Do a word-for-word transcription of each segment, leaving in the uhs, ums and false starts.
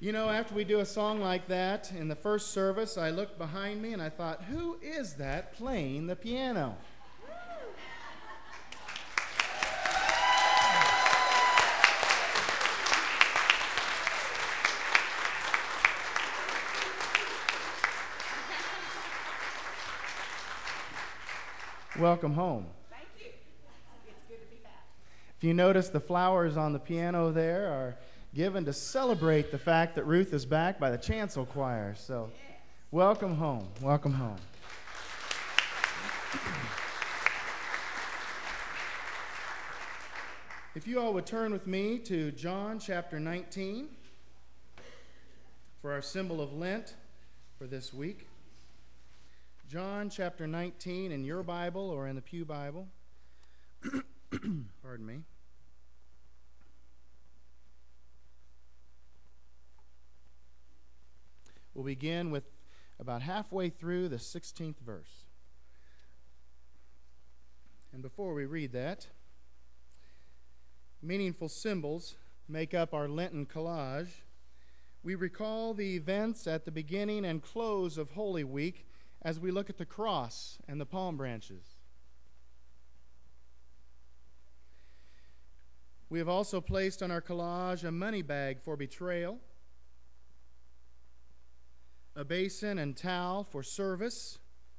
You know, after we do a song like that in the first service, I looked behind me and I thought, who is that playing the piano? Welcome home. Thank you. It's good to be back. If you notice, the flowers on the piano there are given to celebrate the fact that Ruth is back by the chancel choir. So, Yes. welcome home. Welcome home. If you all would turn with me to John chapter nineteen for our symbol of Lent for this week. John chapter nineteen in your Bible or in the Pew Bible. Pardon me. We'll begin with about halfway through the sixteenth verse. And before we read that, meaningful symbols make up our Lenten collage. We recall the events at the beginning and close of Holy Week as we look at the cross and the palm branches. We have also placed on our collage a money bag for betrayal, a basin and towel for service,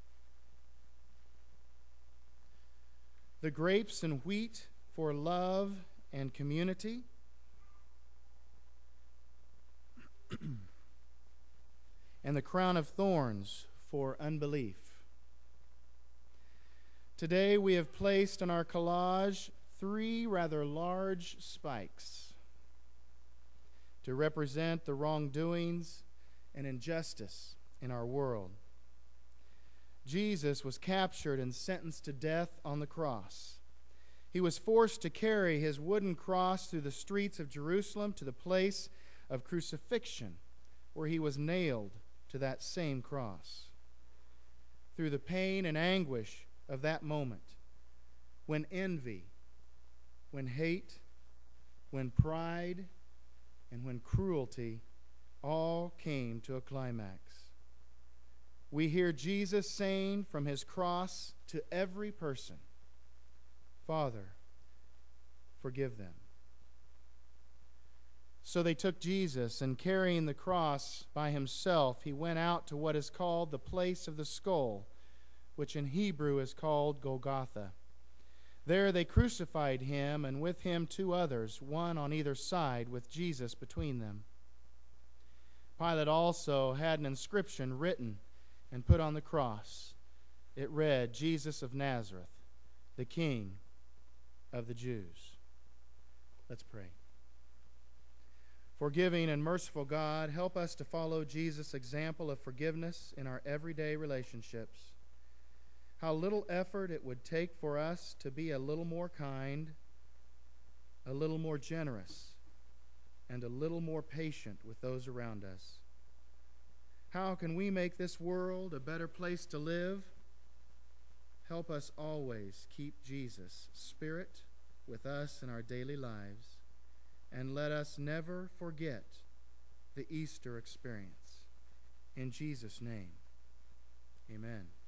the grapes and wheat for love and community, and the crown of thorns for unbelief. Today we have placed on our collage three rather large spikes to represent the wrongdoings and injustice in our world. Jesus was captured and sentenced to death on the cross. He was forced to carry his wooden cross through the streets of Jerusalem to the place of crucifixion, where he was nailed to that same cross. Through the pain and anguish of that moment, when envy, when hate, when pride, and when cruelty all came to a climax, we hear Jesus saying from his cross to every person, "Father, forgive them." So they took Jesus, and carrying the cross by himself, he went out to what is called the place of the skull, which in Hebrew is called Golgotha. There they crucified him, and with him two others, one on either side, with Jesus between them. Pilate also had an inscription written and put on the cross. It read, "Jesus of Nazareth, the King of the Jews." Let's pray. Forgiving and merciful God, help us to follow Jesus' example of forgiveness in our everyday relationships. How little effort it would take for us to be a little more kind, a little more generous, and a little more patient with those around us. How can we make this world a better place to live? Help us always keep Jesus' Spirit with us in our daily lives, and let us never forget the Easter experience. In Jesus' name, amen.